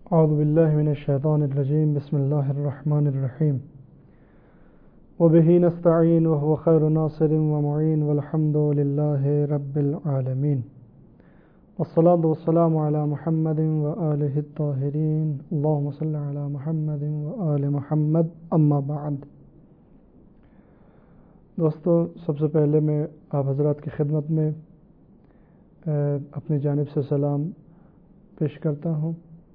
اعوذ باللہ من الشیطان الرجیم بسم اللہ الرحمن الرحیم وبہ نستعین وهو خیر ناصر ومعین والحمد للہ رب العالمین والصلاة والسلام علی محمد وآلہ الطاہرین اللہم صل علی محمد وآل محمد اما بعد۔ دوستو، سب سے پہلے میں آپ حضرات کی خدمت میں اپنی جانب سے سلام پیش کرتا ہوں۔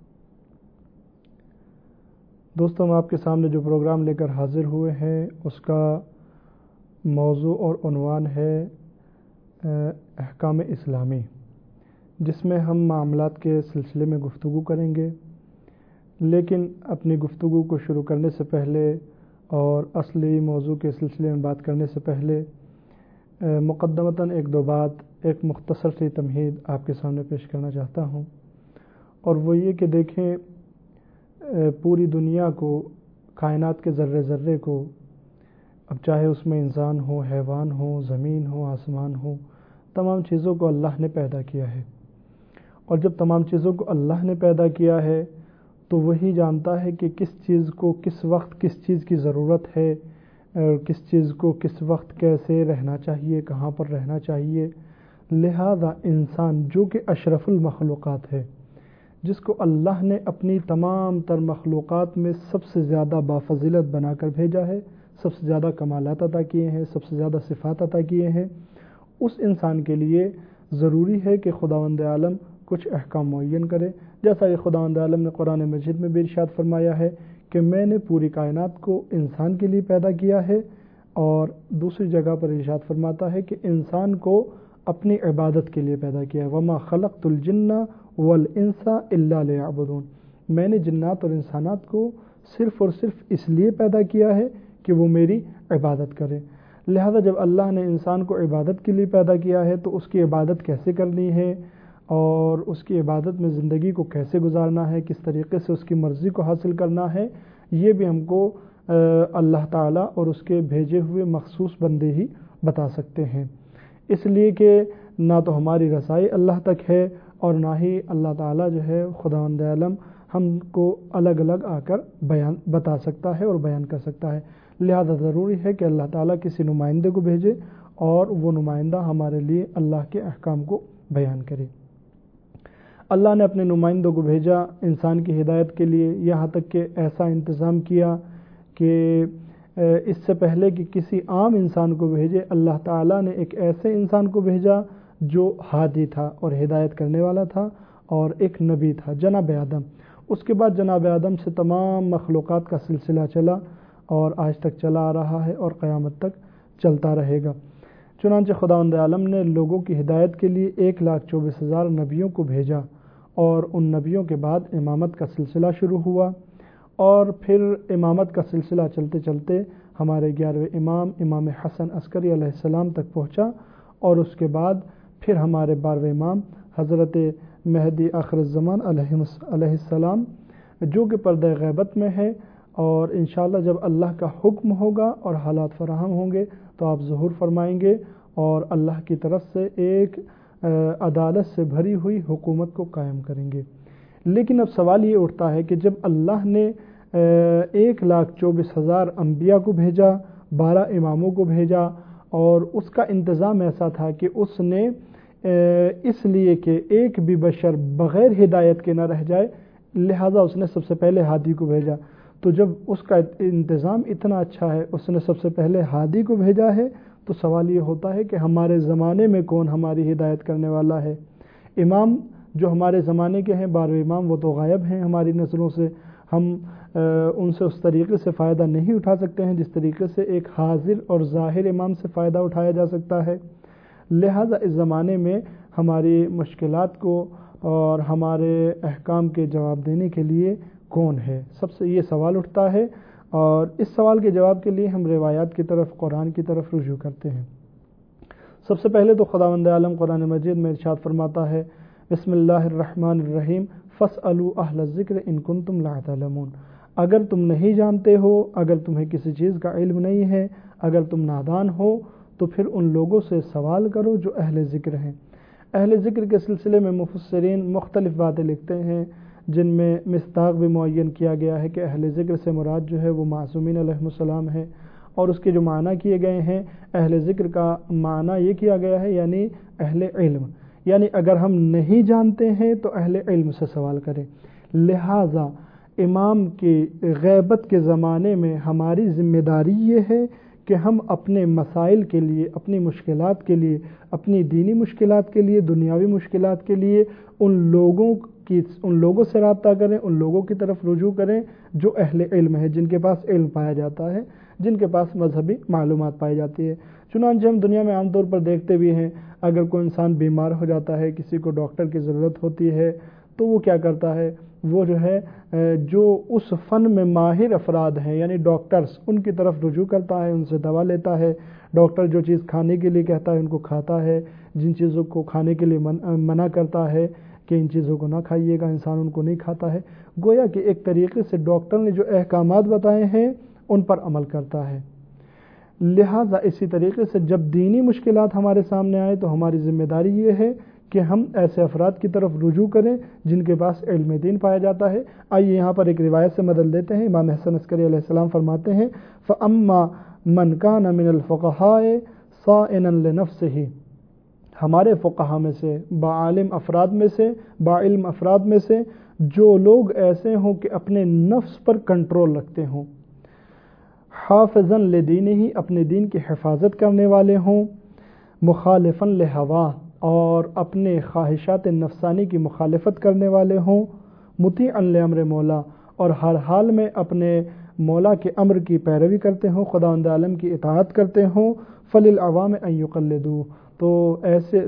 دوستو، ہم آپ کے سامنے جو پروگرام لے کر حاضر ہوئے ہیں اس کا موضوع اور عنوان ہے احکام اسلامی، جس میں ہم معاملات کے سلسلے میں گفتگو کریں گے۔ لیکن اپنی گفتگو کو شروع کرنے سے پہلے اور اصلی موضوع کے سلسلے میں بات کرنے سے پہلے مقدمتاً ایک دو بات، ایک مختصر سی تمہید آپ کے سامنے پیش کرنا چاہتا ہوں، اور وہ یہ کہ دیکھیں پوری دنیا کو، کائنات کے ذرے ذرے کو، اب چاہے اس میں انسان ہو، حیوان ہو، زمین ہو، آسمان ہو، تمام چیزوں کو اللہ نے پیدا کیا ہے۔ اور جب تمام چیزوں کو اللہ نے پیدا کیا ہے تو وہی جانتا ہے کہ کس چیز کو کس وقت کس چیز کی ضرورت ہے، اور کس چیز کو کس وقت کیسے رہنا چاہیے، کہاں پر رہنا چاہیے۔ لہذا انسان جو کہ اشرف المخلوقات ہے، جس کو اللہ نے اپنی تمام تر مخلوقات میں سب سے زیادہ بافضیلت بنا کر بھیجا ہے، سب سے زیادہ کمالات عطا کیے ہیں، سب سے زیادہ صفات عطا کیے ہیں، اس انسان کے لیے ضروری ہے کہ خداوند عالم کچھ احکام معین کرے، جیسا کہ خداوند عالم نے قرآن مجید میں بھی ارشاد فرمایا ہے کہ میں نے پوری کائنات کو انسان کے لیے پیدا کیا ہے، اور دوسری جگہ پر ارشاد فرماتا ہے کہ انسان کو اپنی عبادت کے لیے پیدا کیا ہے۔ وَمَا خَلَقْتُ الْجِنَّ وَالْإِنسَ إِلَّا لِيَعْبُدُونَ، میں نے جنات اور انسانات کو صرف اور صرف اس لیے پیدا کیا ہے کہ وہ میری عبادت کریں۔ لہذا جب اللہ نے انسان کو عبادت کے لیے پیدا کیا ہے تو اس کی عبادت کیسے کرنی ہے، اور اس کی عبادت میں زندگی کو کیسے گزارنا ہے، کس طریقے سے اس کی مرضی کو حاصل کرنا ہے، یہ بھی ہم کو اللہ تعالیٰ اور اس کے بھیجے ہوئے مخصوص بندے ہی بتا سکتے ہیں۔ اس لیے کہ نہ تو ہماری رسائی اللہ تک ہے، اور نہ ہی اللہ تعالیٰ جو ہے خداوند عالم ہم کو الگ الگ آ کر بتا سکتا ہے اور بیان کر سکتا ہے۔ لہذا ضروری ہے کہ اللہ تعالیٰ کسی نمائندے کو بھیجے اور وہ نمائندہ ہمارے لیے اللہ کے احکام کو بیان کرے۔ اللہ نے اپنے نمائندوں کو بھیجا انسان کی ہدایت کے لیے، یہاں تک کہ ایسا انتظام کیا کہ اس سے پہلے کہ کسی عام انسان کو بھیجے، اللہ تعالیٰ نے ایک ایسے انسان کو بھیجا جو ہادی تھا اور ہدایت کرنے والا تھا، اور ایک نبی تھا، جناب آدم۔ اس کے بعد جناب آدم سے تمام مخلوقات کا سلسلہ چلا اور آج تک چلا آ رہا ہے اور قیامت تک چلتا رہے گا۔ چنانچہ خداوند عالم نے لوگوں کی ہدایت کے لیے 1,24,000 نبیوں کو بھیجا، اور ان نبیوں کے بعد امامت کا سلسلہ شروع ہوا، اور پھر امامت کا سلسلہ چلتے چلتے ہمارے 11ویں امام حسن عسکری علیہ السلام تک پہنچا، اور اس کے بعد پھر ہمارے 12ویں امام حضرت مہدی آخر الزمان علیہ السلام، جو کہ پردہ غیبت میں ہے، اور انشاءاللہ جب اللہ کا حکم ہوگا اور حالات فراہم ہوں گے تو آپ ظہور فرمائیں گے، اور اللہ کی طرف سے ایک عدالت سے بھری ہوئی حکومت کو قائم کریں گے۔ لیکن اب سوال یہ اٹھتا ہے کہ جب اللہ نے 1,24,000 انبیاء کو بھیجا، 12 اماموں کو بھیجا، اور اس کا انتظام ایسا تھا کہ اس نے اس لیے کہ ایک بھی بشر بغیر ہدایت کے نہ رہ جائے، لہذا اس نے سب سے پہلے ہادی کو بھیجا۔ تو جب اس کا انتظام اتنا اچھا ہے، اس نے سب سے پہلے ہادی کو بھیجا ہے، تو سوال یہ ہوتا ہے کہ ہمارے زمانے میں کون ہماری ہدایت کرنے والا ہے؟ امام جو ہمارے زمانے کے ہیں، 12ویں امام، وہ تو غائب ہیں ہماری نظروں سے، ہم ان سے اس طریقے سے فائدہ نہیں اٹھا سکتے ہیں جس طریقے سے ایک حاضر اور ظاہر امام سے فائدہ اٹھایا جا سکتا ہے۔ لہذا اس زمانے میں ہماری مشکلات کو اور ہمارے احکام کے جواب دینے کے لیے کون ہے؟ سب سے یہ سوال اٹھتا ہے، اور اس سوال کے جواب کے لیے ہم روایات کی طرف، قرآن کی طرف رجوع کرتے ہیں۔ سب سے پہلے تو خداوند عالم قرآن مجید میں ارشاد فرماتا ہے، بسم اللہ الرحمن الرحیم، فاسألوا اہل الذکر ان کنتم لا تعلمون، اگر تم نہیں جانتے ہو، اگر تمہیں کسی چیز کا علم نہیں ہے، اگر تم نادان ہو، تو پھر ان لوگوں سے سوال کرو جو اہل ذکر ہیں۔ اہل ذکر کے سلسلے میں مفسرین مختلف باتیں لکھتے ہیں، جن میں مصداق بھی معین کیا گیا ہے کہ اہل ذکر سے مراد جو ہے وہ معصومین علیہ السلام ہے، اور اس کے جو معنی کیے گئے ہیں اہل ذکر کا معنی یہ کیا گیا ہے یعنی اہل علم، یعنی اگر ہم نہیں جانتے ہیں تو اہل علم سے سوال کریں۔ لہٰذا امام کی غیبت کے زمانے میں ہماری ذمہ داری یہ ہے کہ ہم اپنے مسائل کے لیے، اپنی مشکلات کے لیے، اپنی دینی مشکلات کے لیے، دنیاوی مشکلات کے لیے ان لوگوں سے رابطہ کریں، ان لوگوں کی طرف رجوع کریں جو اہل علم ہے، جن کے پاس علم پایا جاتا ہے، جن کے پاس مذہبی معلومات پائی جاتی ہے۔ چنانچہ ہم دنیا میں عام طور پر دیکھتے بھی ہیں، اگر کوئی انسان بیمار ہو جاتا ہے، کسی کو ڈاکٹر کی ضرورت ہوتی ہے، تو وہ کیا کرتا ہے، وہ جو ہے جو اس فن میں ماہر افراد ہیں یعنی ڈاکٹرز، ان کی طرف رجوع کرتا ہے، ان سے دوا لیتا ہے۔ ڈاکٹر جو چیز کھانے کے لیے کہتا ہے ان کو کھاتا ہے، جن چیزوں کو کھانے کے لیے منع کرتا ہے کہ ان چیزوں کو نہ کھائیے گا، انسان ان کو نہیں کھاتا ہے۔ گویا کہ ایک طریقے سے ڈاکٹر نے جو احکامات بتائے ہیں ان پر عمل کرتا ہے۔ لہٰذا اسی طریقے سے جب دینی مشکلات ہمارے سامنے آئے تو ہماری ذمہ داری یہ ہے کہ ہم ایسے افراد کی طرف رجوع کریں جن کے پاس علم دین پایا جاتا ہے۔ آئیے یہاں پر ایک روایت سے مدد لیتے ہیں۔ امام حسن عسکری علیہ السلام فرماتے ہیں فَأَمَّا مَنْ كَانَ مِنَ الْفُقَهَاءِ صَائِنًا لِنَفْسِهِ، ہمارے فقہا میں سے، باعلم افراد میں سے جو لوگ ایسے ہوں کہ اپنے نفس پر کنٹرول رکھتے ہوں، حافظاً لدینہ، اپنے دین کی حفاظت کرنے والے ہوں، مخالفاً لہوا، اور اپنے خواہشات نفسانی کی مخالفت کرنے والے ہوں، مطیعاً لامر مولا، اور ہر حال میں اپنے مولا کے امر کی پیروی کرتے ہوں، خداوند عالم کی اطاعت کرتے ہوں، فللعوام ان یقلدوا، تو ایسے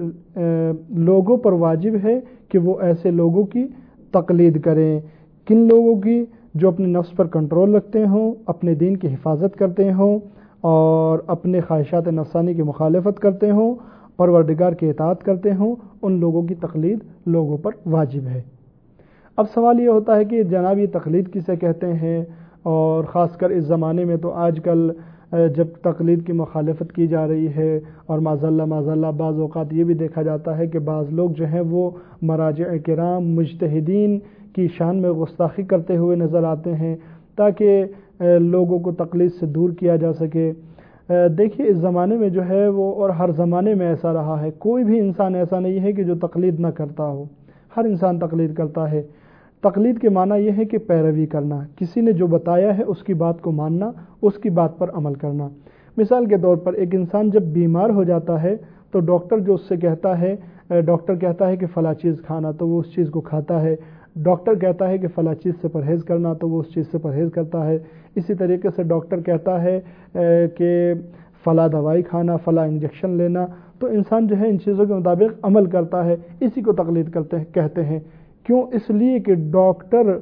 لوگوں پر واجب ہے کہ وہ ایسے لوگوں کی تقلید کریں۔ کن لوگوں کی؟ جو اپنے نفس پر کنٹرول رکھتے ہوں، اپنے دین کی حفاظت کرتے ہوں، اور اپنے خواہشات نفسانی کی مخالفت کرتے ہوں، پروردگار کی اطاعت کرتے ہوں، ان لوگوں کی تقلید لوگوں پر واجب ہے۔ اب سوال یہ ہوتا ہے کہ جناب یہ تقلید کسے کہتے ہیں، اور خاص کر اس زمانے میں تو آج کل جب تقلید کی مخالفت کی جا رہی ہے، اور معذاللہ بعض اوقات یہ بھی دیکھا جاتا ہے کہ بعض لوگ جو ہیں وہ مراجع کرام مجتہدین کی شان میں گستاخی کرتے ہوئے نظر آتے ہیں تاکہ لوگوں کو تقلید سے دور کیا جا سکے۔ دیکھیے اس زمانے میں جو ہے وہ، اور ہر زمانے میں ایسا رہا ہے، کوئی بھی انسان ایسا نہیں ہے کہ جو تقلید نہ کرتا ہو، ہر انسان تقلید کرتا ہے۔ تقلید کے معنی یہ ہے کہ پیروی کرنا، کسی نے جو بتایا ہے اس کی بات کو ماننا، اس کی بات پر عمل کرنا۔ مثال کے طور پر ایک انسان جب بیمار ہو جاتا ہے تو ڈاکٹر جو اس سے کہتا ہے، ڈاکٹر کہتا ہے کہ فلاں چیز کھانا تو وہ اس چیز کو کھاتا ہے، ڈاکٹر کہتا ہے کہ فلاں چیز سے پرہیز کرنا تو وہ اس چیز سے پرہیز کرتا ہے۔ اسی طریقے سے ڈاکٹر کہتا ہے کہ فلاں دوائی کھانا، فلاں انجیکشن لینا، تو انسان جو ہے ان چیزوں کے مطابق عمل کرتا ہے، اسی کو تقلید کہتے ہیں۔ کیوں؟ اس لیے کہ ڈاکٹر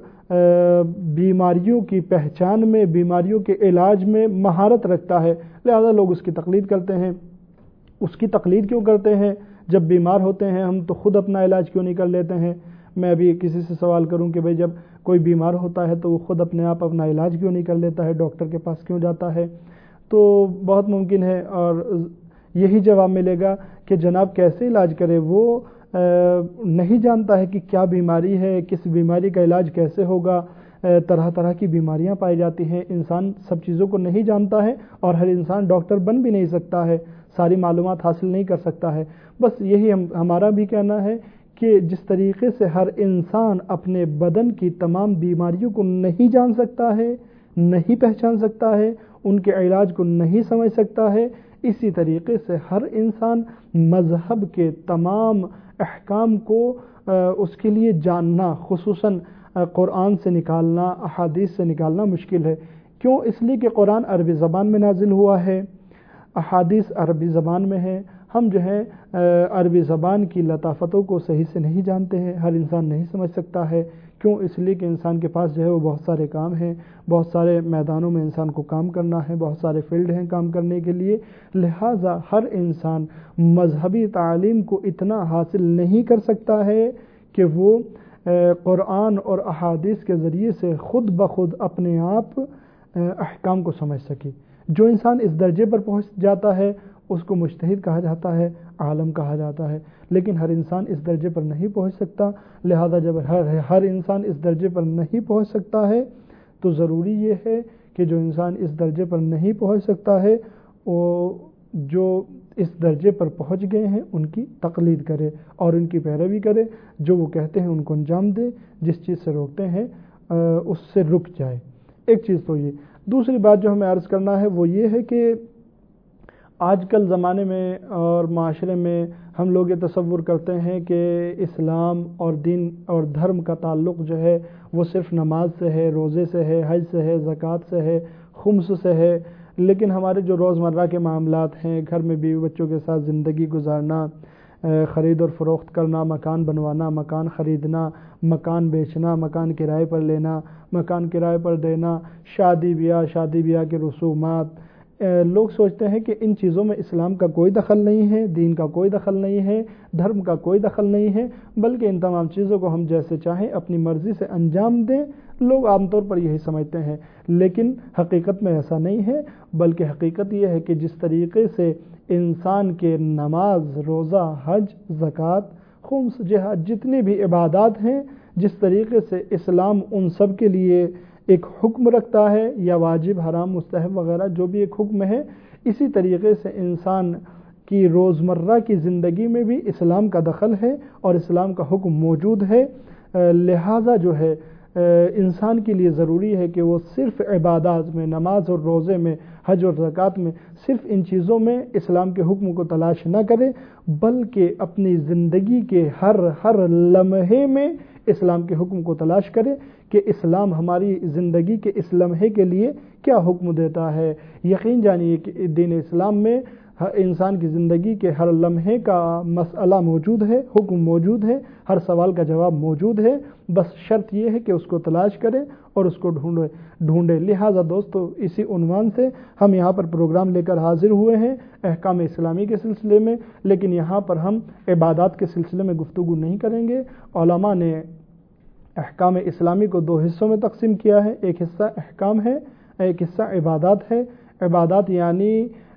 بیماریوں کی پہچان میں، بیماریوں کے علاج میں مہارت رکھتا ہے، لہذا لوگ اس کی تقلید کرتے ہیں۔ اس کی تقلید کیوں کرتے ہیں؟ جب بیمار ہوتے ہیں ہم تو خود اپنا علاج کیوں نہیں کر لیتے ہیں؟ میں ابھی کسی سے سوال کروں کہ بھئی جب کوئی بیمار ہوتا ہے تو وہ خود اپنے آپ اپنا علاج کیوں نہیں کر لیتا ہے، ڈاکٹر کے پاس کیوں جاتا ہے؟ تو بہت ممکن ہے اور یہی جواب ملے گا کہ جناب کیسے علاج کرے، وہ نہیں جانتا ہے کہ کیا بیماری ہے، کس بیماری کا علاج کیسے ہوگا، طرح طرح کی بیماریاں پائی جاتی ہیں، انسان سب چیزوں کو نہیں جانتا ہے، اور ہر انسان ڈاکٹر بن بھی نہیں سکتا ہے، ساری معلومات حاصل نہیں کر سکتا ہے۔ بس یہی ہمارا بھی کہنا ہے کہ جس طریقے سے ہر انسان اپنے بدن کی تمام بیماریوں کو نہیں جان سکتا ہے، نہیں پہچان سکتا ہے، ان کے علاج کو نہیں سمجھ سکتا ہے، اسی طریقے سے ہر انسان مذہب کے تمام احکام کو اس کے لیے جاننا، خصوصاً قرآن سے نکالنا، احادیث سے نکالنا مشکل ہے۔ کیوں؟ اس لیے کہ قرآن عربی زبان میں نازل ہوا ہے، احادیث عربی زبان میں ہے، ہم جو ہے عربی زبان کی لطافتوں کو صحیح سے نہیں جانتے ہیں، ہر انسان نہیں سمجھ سکتا ہے۔ کیوں؟ اس لیے کہ انسان کے پاس جو ہے وہ بہت سارے کام ہیں، بہت سارے میدانوں میں انسان کو کام کرنا ہے، بہت سارے فیلڈ ہیں کام کرنے کے لیے، لہٰذا ہر انسان مذہبی تعلیم کو اتنا حاصل نہیں کر سکتا ہے کہ وہ قرآن اور احادیث کے ذریعے سے خود بخود اپنے آپ احکام کو سمجھ سکے۔ جو انسان اس درجے پر پہنچ جاتا ہے اس کو مجتہد کہا جاتا ہے، عالم کہا جاتا ہے، لیکن ہر انسان اس درجے پر نہیں پہنچ سکتا۔ لہذا جب ہر انسان اس درجے پر نہیں پہنچ سکتا ہے تو ضروری یہ ہے کہ جو انسان اس درجے پر نہیں پہنچ سکتا ہے وہ جو اس درجے پر پہنچ گئے ہیں ان کی تقلید کرے اور ان کی پیروی کرے، جو وہ کہتے ہیں ان کو انجام دے، جس چیز سے روکتے ہیں اس سے رک جائے۔ ایک چیز تو یہ۔ دوسری بات جو ہمیں عرض کرنا ہے وہ یہ ہے کہ آج کل زمانے میں اور معاشرے میں ہم لوگ یہ تصور کرتے ہیں کہ اسلام اور دین اور دھرم کا تعلق جو ہے وہ صرف نماز سے ہے، روزے سے ہے، حج سے ہے، زکوٰۃ سے ہے، خمس سے ہے، لیکن ہمارے جو روزمرہ کے معاملات ہیں، گھر میں بیوی بچوں کے ساتھ زندگی گزارنا، خرید اور فروخت کرنا، مکان بنوانا، مکان خریدنا، مکان بیچنا، مکان کرائے پر لینا، مکان کرائے پر دینا، شادی بیاہ کے رسومات، لوگ سوچتے ہیں کہ ان چیزوں میں اسلام کا کوئی دخل نہیں ہے، دین کا کوئی دخل نہیں ہے، دھرم کا کوئی دخل نہیں ہے، بلکہ ان تمام چیزوں کو ہم جیسے چاہیں اپنی مرضی سے انجام دیں۔ لوگ عام طور پر یہی سمجھتے ہیں، لیکن حقیقت میں ایسا نہیں ہے، بلکہ حقیقت یہ ہے کہ جس طریقے سے انسان کے نماز، روزہ، حج، زکوٰۃ، خمس، جہاد، جتنی بھی عبادات ہیں، جس طریقے سے اسلام ان سب کے لیے ایک حکم رکھتا ہے یا واجب، حرام، مستحب وغیرہ جو بھی ایک حکم ہے، اسی طریقے سے انسان کی روزمرہ کی زندگی میں بھی اسلام کا دخل ہے اور اسلام کا حکم موجود ہے۔ لہٰذا جو ہے انسان کے لیے ضروری ہے کہ وہ صرف عبادات میں، نماز اور روزے میں، حج اور زکوٰۃ میں، صرف ان چیزوں میں اسلام کے حکم کو تلاش نہ کرے، بلکہ اپنی زندگی کے ہر لمحے میں اسلام کے حکم کو تلاش کرے کہ اسلام ہماری زندگی کے اس لمحے کے لیے کیا حکم دیتا ہے۔ یقین جانیے کہ دین اسلام میں انسان کی زندگی کے ہر لمحے کا مسئلہ موجود ہے، حکم موجود ہے، ہر سوال کا جواب موجود ہے، بس شرط یہ ہے کہ اس کو تلاش کرے اور اس کو ڈھونڈے۔ لہٰذا دوستو، اسی عنوان سے ہم یہاں پر پروگرام لے کر حاضر ہوئے ہیں احکام اسلامی کے سلسلے میں، لیکن یہاں پر ہم عبادات کے سلسلے میں گفتگو نہیں کریں گے۔ علماء نے احکام اسلامی کو دو حصوں میں تقسیم کیا ہے، ایک حصہ احکام ہے، ایک حصہ عبادات ہے۔ عبادات یعنی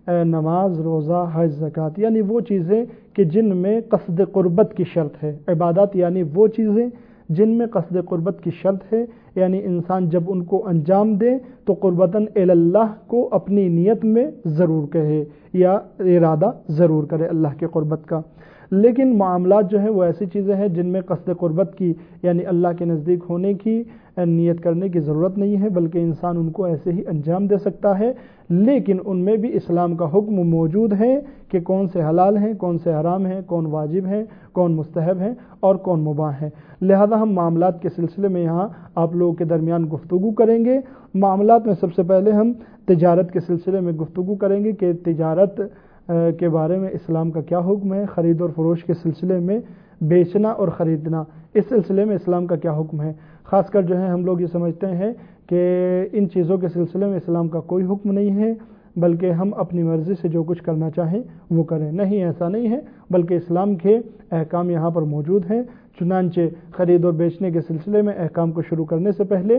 نماز، روزہ، حج، زکوٰۃ، یعنی وہ چیزیں کہ جن میں قصد قربت کی شرط ہے۔ عبادات یعنی وہ چیزیں جن میں قصد قربت کی شرط ہے، یعنی انسان جب ان کو انجام دے تو قربتاً اللہ کو اپنی نیت میں ضرور کہے یا ارادہ ضرور کرے اللہ کے قربت کا۔ لیکن معاملات جو ہیں وہ ایسی چیزیں ہیں جن میں قصد قربت کی یعنی اللہ کے نزدیک ہونے کی نیت کرنے کی ضرورت نہیں ہے، بلکہ انسان ان کو ایسے ہی انجام دے سکتا ہے، لیکن ان میں بھی اسلام کا حکم موجود ہے کہ کون سے حلال ہیں، کون سے حرام ہیں، کون واجب ہیں، کون مستحب ہیں اور کون مباح ہیں۔ لہذا ہم معاملات کے سلسلے میں یہاں آپ لوگوں کے درمیان گفتگو کریں گے۔ معاملات میں سب سے پہلے ہم تجارت کے سلسلے میں گفتگو کریں گے کہ تجارت کے بارے میں اسلام کا کیا حکم ہے، خرید اور فروش کے سلسلے میں بیچنا اور خریدنا، اس سلسلے میں اسلام کا کیا حکم ہے۔ خاص کر جو ہے ہم لوگ یہ سمجھتے ہیں کہ ان چیزوں کے سلسلے میں اسلام کا کوئی حکم نہیں ہے، بلکہ ہم اپنی مرضی سے جو کچھ کرنا چاہیں وہ کریں۔ نہیں، ایسا نہیں ہے، بلکہ اسلام کے احکام یہاں پر موجود ہیں۔ چنانچہ خرید اور بیچنے کے سلسلے میں احکام کو شروع کرنے سے پہلے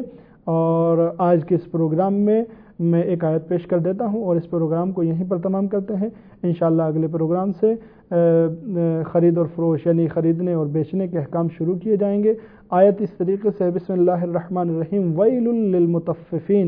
اور آج کے اس پروگرام میں ایک آیت پیش کر دیتا ہوں اور اس پروگرام کو یہیں پر تمام کرتے ہیں۔ انشاءاللہ اگلے پروگرام سے خرید اور فروش یعنی خریدنے اور بیچنے کے احکام شروع کیے جائیں گے۔ آیت اس طریقے سے، بسم اللہ الرحمن الرحیم، ویل للمطففین،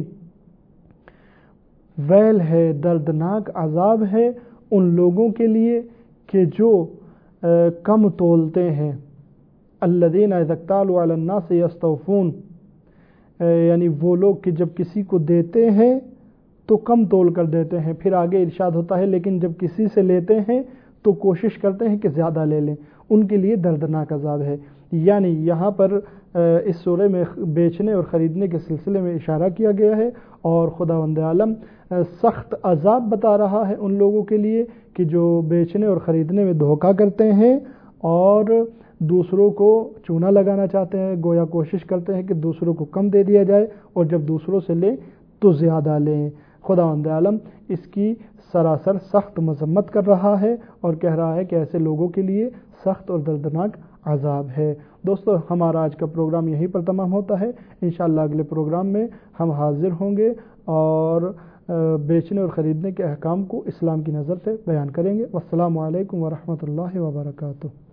ویل ہے، دردناک عذاب ہے ان لوگوں کے لیے کہ جو کم تولتے ہیں۔ الذین اذا اکتالوا علی الناس یستوفون، یعنی وہ لوگ کہ جب کسی کو دیتے ہیں تو کم تول کر دیتے ہیں۔ پھر آگے ارشاد ہوتا ہے لیکن جب کسی سے لیتے ہیں تو کوشش کرتے ہیں کہ زیادہ لے لیں، ان کے لیے دردناک عذاب ہے۔ یعنی یہاں پر اس سورہ میں بیچنے اور خریدنے کے سلسلے میں اشارہ کیا گیا ہے اور خداوند عالم سخت عذاب بتا رہا ہے ان لوگوں کے لیے کہ جو بیچنے اور خریدنے میں دھوکہ کرتے ہیں اور دوسروں کو چونا لگانا چاہتے ہیں، گویا کوشش کرتے ہیں کہ دوسروں کو کم دے دیا جائے اور جب دوسروں سے لیں تو زیادہ لیں۔ خداوند عالم اس کی سراسر سخت مذمت کر رہا ہے اور کہہ رہا ہے کہ ایسے لوگوں کے لیے سخت اور دردناک عذاب ہے۔ دوستو، ہمارا آج کا پروگرام یہیں پر تمام ہوتا ہے۔ انشاءاللہ اگلے پروگرام میں ہم حاضر ہوں گے اور بیچنے اور خریدنے کے احکام کو اسلام کی نظر سے بیان کریں گے۔ والسلام علیکم ورحمۃ اللہ وبرکاتہ۔